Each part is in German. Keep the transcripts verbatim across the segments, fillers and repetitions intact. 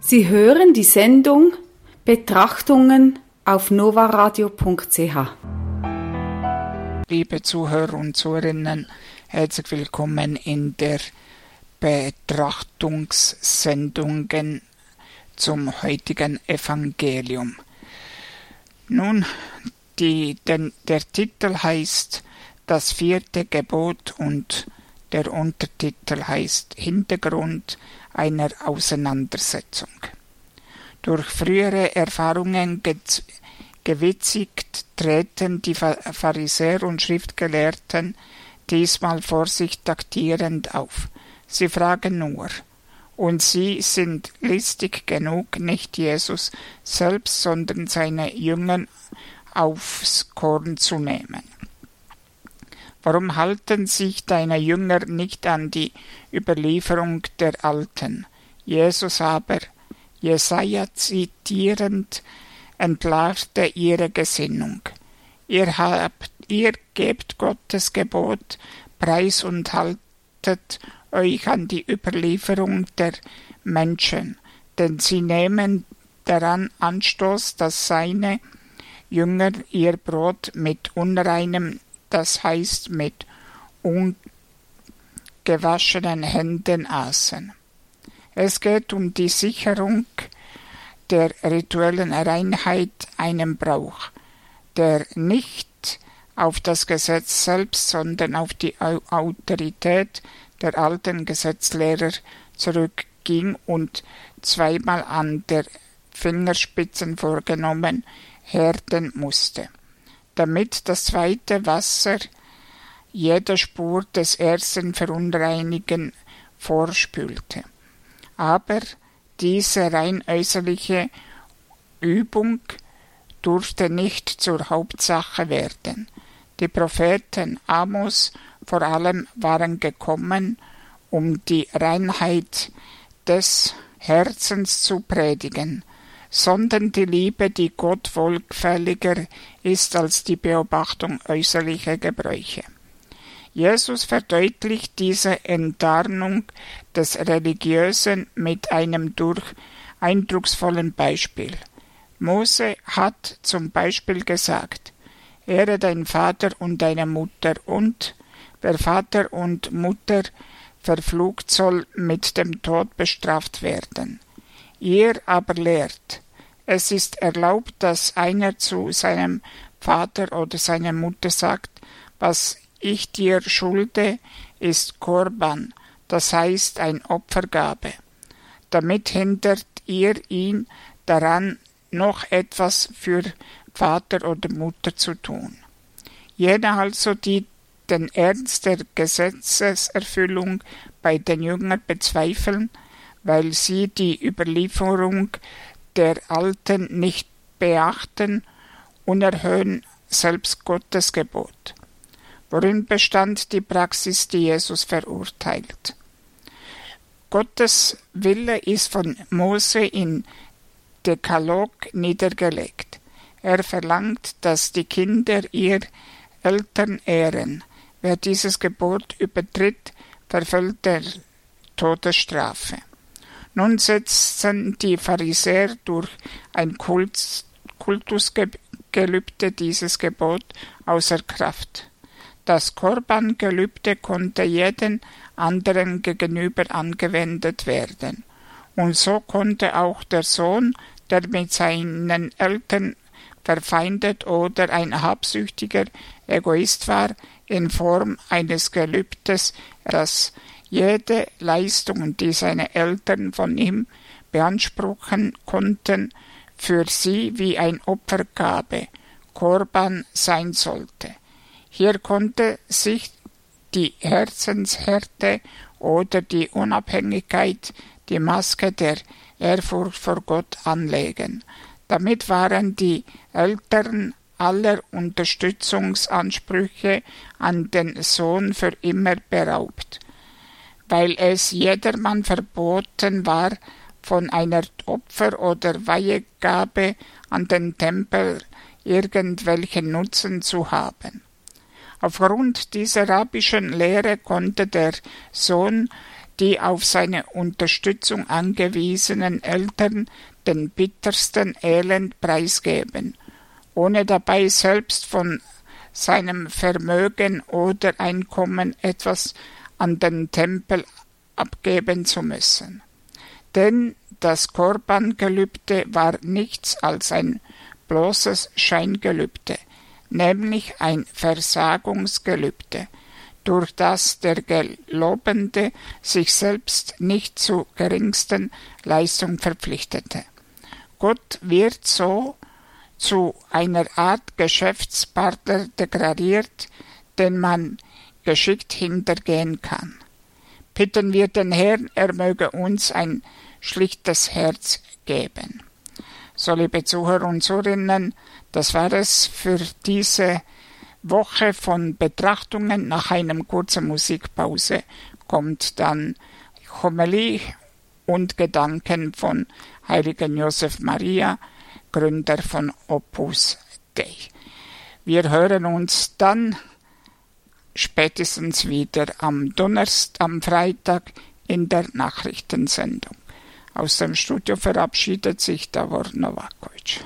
Sie hören die Sendung Betrachtungen auf novaradio punkt c h. Liebe Zuhörer und Zuhörerinnen, herzlich willkommen in der Betrachtungssendungen zum heutigen Evangelium. Nun, die, den, der Titel heißt Das vierte Gebot und der Untertitel heißt Hintergrund einer Auseinandersetzung. Durch frühere Erfahrungen ge- gewitzigt treten die Pharisäer und Schriftgelehrten diesmal vor sich taktierend auf. Sie fragen nur, und sie sind listig genug, nicht Jesus selbst, sondern seine Jünger aufs Korn zu nehmen. Warum halten sich deine Jünger nicht an die Überlieferung der Alten? Jesus aber, Jesaja zitierend, entlarvte ihre Gesinnung. Ihr habt, ihr gebt Gottes Gebot preis und haltet euch an die Überlieferung der Menschen, denn sie nehmen daran Anstoß, dass seine Jünger ihr Brot mit unreinem, das heißt mit ungewaschenen Händen aßen. Es geht um die Sicherung der rituellen Reinheit, einem Brauch, der nicht auf das Gesetz selbst, sondern auf die Autorität der alten Gesetzlehrer zurückging und zweimal an der Fingerspitzen vorgenommen werden musste, damit das zweite Wasser jede Spur des ersten Verunreinigen vorspülte. Aber diese rein äußerliche Übung durfte nicht zur Hauptsache werden. Die Propheten Amos vor allem waren gekommen, um die Reinheit des Herzens zu predigen, sondern die Liebe, die Gott wohlgefälliger ist als die Beobachtung äußerlicher Gebräuche. Jesus verdeutlicht diese Enttarnung des Religiösen mit einem durch eindrucksvollen Beispiel. Mose hat zum Beispiel gesagt, ehre deinen Vater und deine Mutter, und wer Vater und Mutter verflucht, soll mit dem Tod bestraft werden. Ihr aber lehrt, es ist erlaubt, dass einer zu seinem Vater oder seiner Mutter sagt, was ich dir schulde, ist Korban, das heißt ein Opfergabe. Damit hindert ihr ihn daran, noch etwas für Vater oder Mutter zu tun. Jene also, die den Ernst der Gesetzeserfüllung bei den Jüngern bezweifeln, weil sie die Überlieferung der Alten nicht beachten, unerhöhen selbst Gottes Gebot. Worin bestand die Praxis, die Jesus verurteilt? Gottes Wille ist von Mose in Dekalog niedergelegt. Er verlangt, dass die Kinder ihr Eltern ehren. Wer dieses Gebot übertritt, verfällt der Todesstrafe. Nun setzten die Pharisäer durch ein Kult, Kultusgelübde dieses Gebot außer Kraft. Das Korban-Gelübde konnte jeden anderen gegenüber angewendet werden. Und so konnte auch der Sohn, der mit seinen Eltern verfeindet oder ein habsüchtiger Egoist war, in Form eines Gelübdes, das jede Leistung, die seine Eltern von ihm beanspruchen konnten, für sie wie ein Opfergabe, Korban sein sollte. Hier konnte sich die Herzenshärte oder die Unabhängigkeit, die Maske der Ehrfurcht vor Gott anlegen. Damit waren die Eltern aller Unterstützungsansprüche an den Sohn für immer beraubt, weil es jedermann verboten war, von einer Opfer- oder Weihegabe an den Tempel irgendwelchen Nutzen zu haben. Aufgrund dieser rabbischen Lehre konnte der Sohn die auf seine Unterstützung angewiesenen Eltern den bittersten Elend preisgeben, ohne dabei selbst von seinem Vermögen oder Einkommen etwas an den Tempel abgeben zu müssen. Denn das Korbangelübde war nichts als ein bloßes Scheingelübde, nämlich ein Versagungsgelübde, durch das der Gelobende sich selbst nicht zu geringsten Leistung verpflichtete. Gott wird so zu einer Art Geschäftspartner degradiert, den man geschickt hintergehen kann. Bitten wir den Herrn, er möge uns ein schlichtes Herz geben. So, liebe Zuhörer und Zuhörerinnen, das war es für diese Woche von Betrachtungen. Nach einer kurzen Musikpause kommt dann Homilie und Gedanken von heiligen Josef Maria, Gründer von Opus Dei. Wir hören uns dann spätestens wieder am Donnerstag, am Freitag in der Nachrichtensendung. Aus dem Studio verabschiedet sich Davor Novakovic.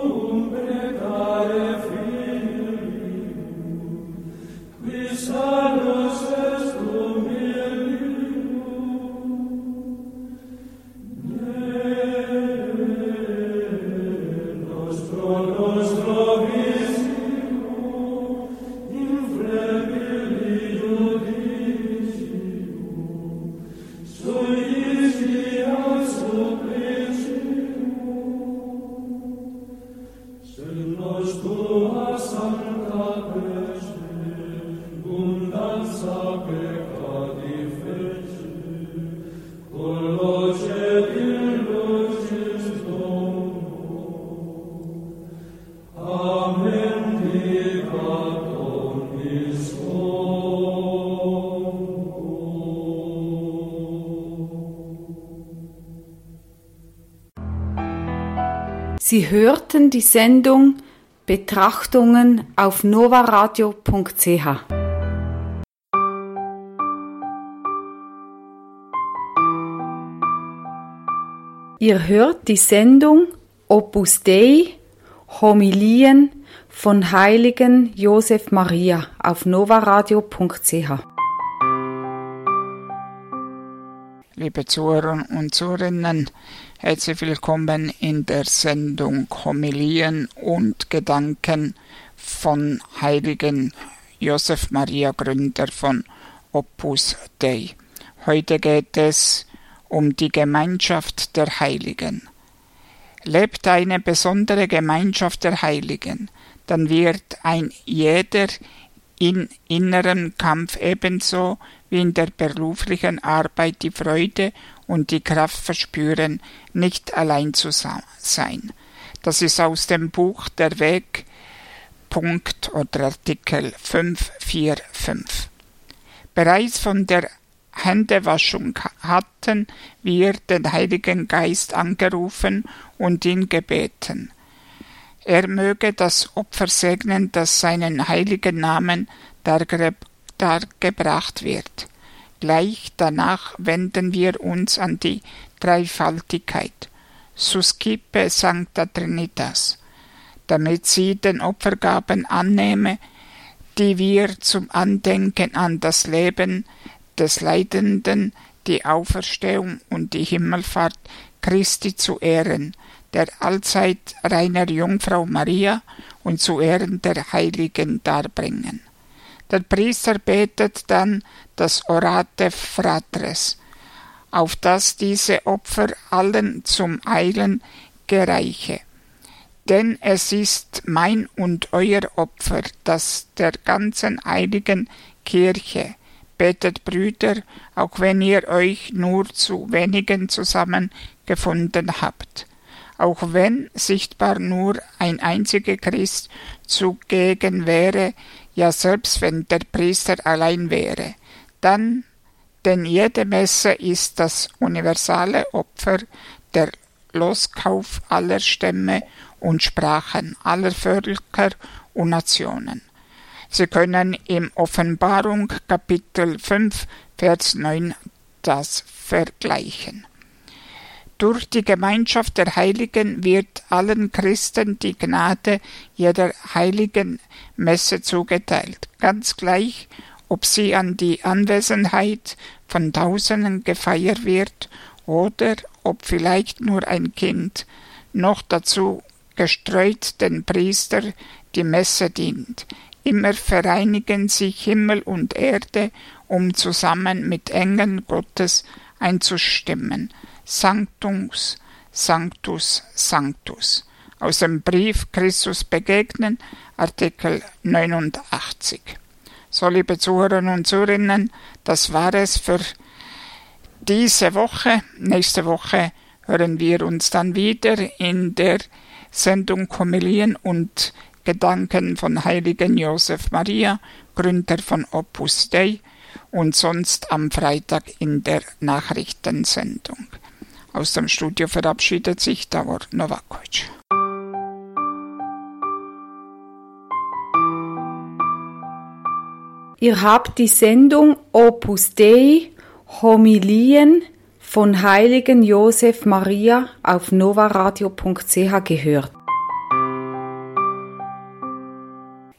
Son Sie hörten die Sendung Betrachtungen auf novaradio punkt c h. Ihr hört die Sendung Opus Dei, Homilien von Heiligen Josef Maria auf novaradio punkt c h. Liebe Zuhörer und Zuhörerinnen, herzlich willkommen in der Sendung Homilien und Gedanken von Heiligen Josef Maria, Gründer von Opus Dei. Heute geht es um die Gemeinschaft der Heiligen. Lebt eine besondere Gemeinschaft der Heiligen, dann wird ein jeder in innerem Kampf ebenso wie in der beruflichen Arbeit die Freude und die Kraft verspüren, nicht allein zu sein. Das ist aus dem Buch Der Weg, Punkt oder Artikel fünf vier fünf. Bereits von der Händewaschung hatten wir den Heiligen Geist angerufen und ihn gebeten. Er möge das Opfer segnen, das seinen heiligen Namen dargebracht wird. Gleich danach wenden wir uns an die Dreifaltigkeit, suscipe sancta trinitas, damit sie den Opfergaben annehme, die wir zum Andenken an das Leben des Leidenden, die Auferstehung und die Himmelfahrt Christi zu Ehren der allzeit reiner Jungfrau Maria und zu Ehren der Heiligen darbringen. Der Priester betet dann das Orate Fratres, auf dass diese Opfer allen zum Eilen gereiche. Denn es ist mein und euer Opfer, das der ganzen heiligen Kirche. Betet, Brüder, auch wenn ihr euch nur zu wenigen zusammengefunden habt. Auch wenn sichtbar nur ein einziger Christ zugegen wäre, ja selbst wenn der Priester allein wäre, dann, denn jede Messe ist das universale Opfer, der Loskauf aller Stämme und Sprachen, aller Völker und Nationen. Sie können im Offenbarung Kapitel fünf, Vers neun das vergleichen. Durch die Gemeinschaft der Heiligen wird allen Christen die Gnade jeder heiligen Messe zugeteilt, ganz gleich, ob sie an die Anwesenheit von Tausenden gefeiert wird oder ob vielleicht nur ein Kind, noch dazu gestreut den Priester, die Messe dient. Immer vereinigen sich Himmel und Erde, um zusammen mit Engeln Gottes einzustimmen. Sanctus, Sanctus, Sanctus. Aus dem Brief Christus begegnen, Artikel neunundachtzig. So, liebe Zuhörerinnen und Zuhörerinnen, das war es für diese Woche. Nächste Woche hören wir uns dann wieder in der Sendung Homilien und Gedanken von Heiligen Josef Maria, Gründer von Opus Dei, und sonst am Freitag in der Nachrichtensendung. Aus dem Studio verabschiedet sich Davor Novakovic. Ihr habt die Sendung Opus Dei, Homilien von Heiligen Josef Maria auf novaradio punkt c h gehört.